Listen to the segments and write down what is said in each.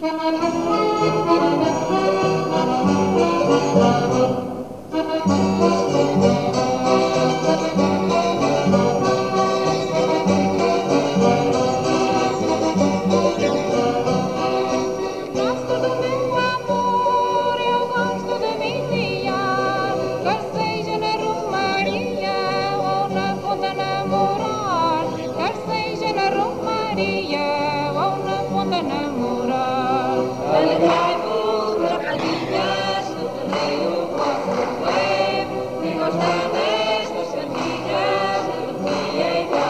Alegrai-vos, raparigas, do terreiro vosso poder, e gostar destas cantigas de Vieira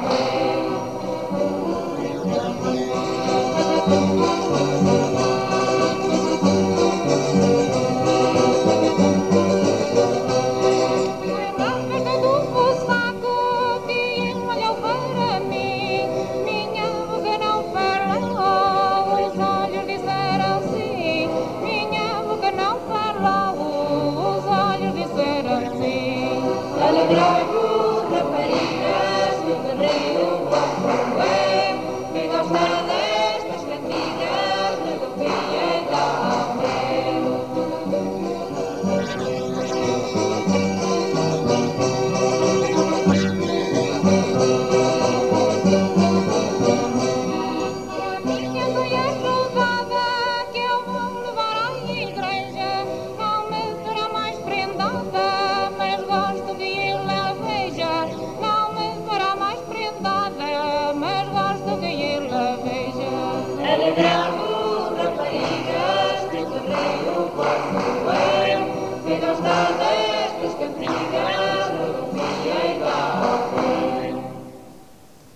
Alegrai-vos, raparigas, do terreiro vosso poder, e gostar destas cantigas de Vieira Alegrai